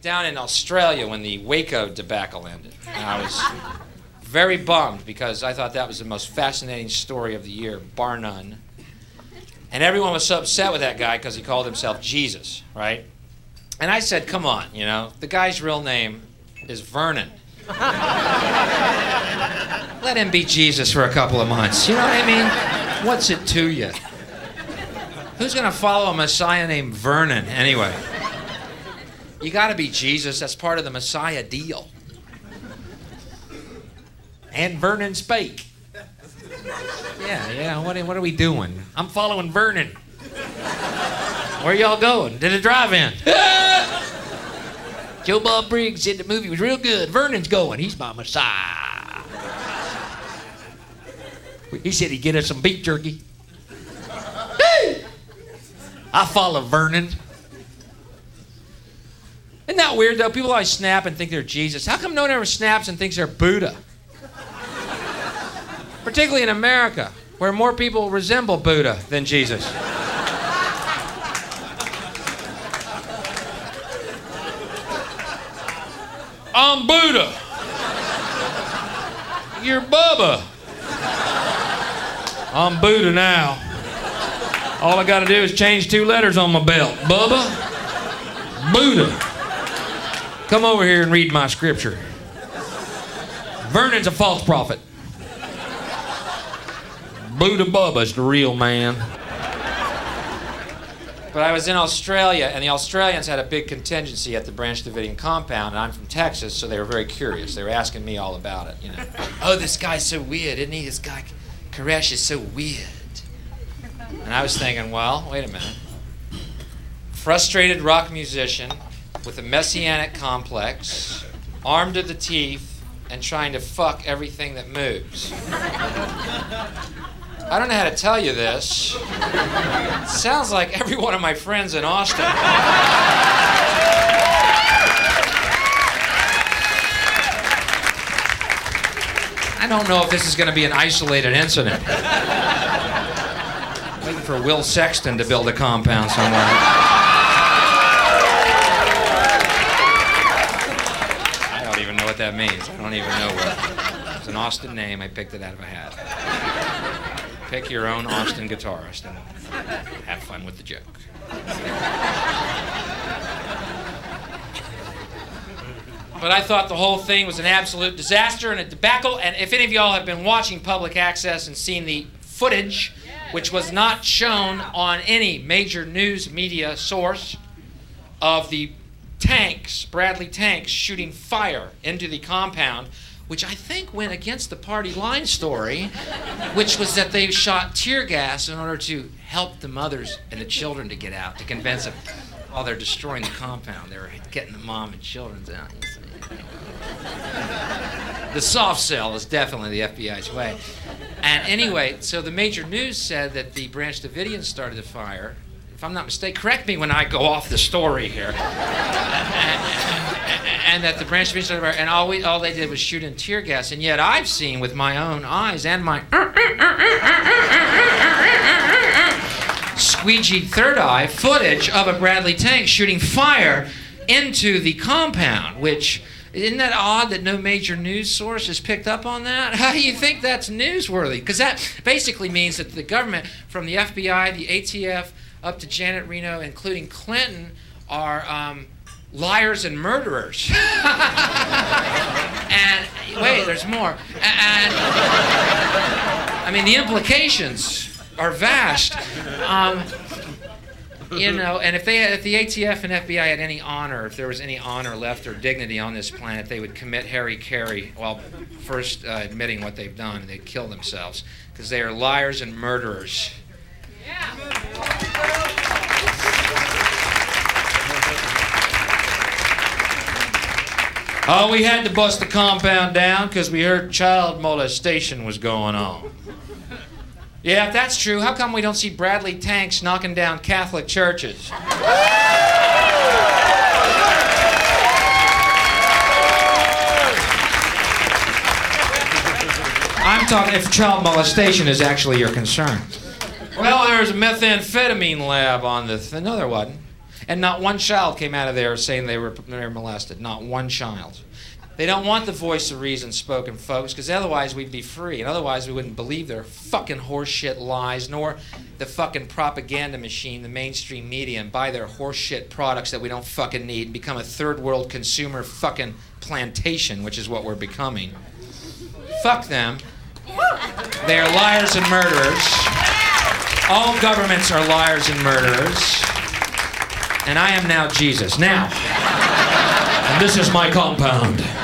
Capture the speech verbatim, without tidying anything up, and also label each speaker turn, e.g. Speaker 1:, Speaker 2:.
Speaker 1: down in Australia when the Waco debacle ended. And I was very bummed because I thought that was the most fascinating story of the year, bar none. And everyone was so upset with that guy because he called himself Jesus, right? And I said, come on, you know, the guy's real name is Vernon. Let him be Jesus for a couple of months. You know what I mean? What's it to you? Who's going to follow a Messiah named Vernon anyway? You got to be Jesus. That's part of the Messiah deal. And Vernon spake. Yeah, yeah, what, what are we doing? I'm following Vernon. Where y'all going? To the drive-in. Joe Bob Briggs said the movie was real good. Vernon's going. He's my Messiah. He said he'd get us some beef jerky. I follow Vernon. Isn't that weird, though? People always snap and think they're Jesus. How come no one ever snaps and thinks they're Buddha? Particularly in America, where more people resemble Buddha than Jesus. I'm Buddha. You're Bubba. I'm Buddha now. All I gotta do is change two letters on my belt. Bubba, Buddha. Come over here and read my scripture. Vernon's a false prophet. Buddha Bubba's the real man. But I was in Australia, and the Australians had a big contingency at the Branch Davidian compound, and I'm from Texas, so they were very curious. They were asking me all about it, you know. Oh, this guy's so weird, isn't he? This guy, Koresh, is so weird. And I was thinking, well, wait a minute. Frustrated rock musician with a messianic complex, armed to the teeth, and trying to fuck everything that moves. I don't know how to tell you this. It sounds like every one of my friends in Austin. I don't know if this is going to be an isolated incident. Waiting for Will Sexton to build a compound somewhere. I don't even know what that means. I don't even know what. It's an Austin name. I picked it out of a hat. Pick your own Austin guitarist and have fun with the joke. But I thought the whole thing was an absolute disaster and a debacle. And if any of y'all have been watching public access and seen the footage, which was not shown on any major news media source, of the tanks, Bradley tanks, shooting fire into the compound, which I think went against the party line story, which was that they shot tear gas in order to help the mothers and the children to get out, to convince them, while they're destroying the compound, they were getting the mom and children out. The soft sell is definitely the F B I's way. And anyway, so the major news said that the Branch Davidians started the fire. If I'm not mistaken, correct me when I go off the story here. and, and that the Branch Davidians started the fire, and all, we, all they did was shoot in tear gas. And yet I've seen with my own eyes and my squeegee third eye footage of a Bradley tank shooting fire into the compound, which, isn't that odd that no major news source has picked up on that? How do you think that's newsworthy? Because that basically means that the government, from the F B I, the A T F, up to Janet Reno, including Clinton, are um, liars and murderers. And wait, there's more. And I mean, the implications are vast. Um, You know, and if they had, if the A T F and F B I had any honor, if there was any honor left or dignity on this planet, they would commit Harry Carey while first uh, admitting what they've done, and they'd kill themselves because they are liars and murderers. Yeah. Oh, we had to bust the compound down because we heard child molestation was going on. Yeah, if that's true, how come we don't see Bradley tanks knocking down Catholic churches? I'm talking if child molestation is actually your concern. Well, there's a methamphetamine lab on the th- no, there wasn't. And not one child came out of there saying they were, they were molested. Not one child. They don't want the voice of reason spoken, folks, because otherwise we'd be free, and otherwise we wouldn't believe their fucking horseshit lies, nor the fucking propaganda machine, the mainstream media, and buy their horseshit products that we don't fucking need and become a third world consumer fucking plantation, which is what we're becoming. Fuck them. They are liars and murderers. All governments are liars and murderers. And I am now Jesus. Now, and this is my compound.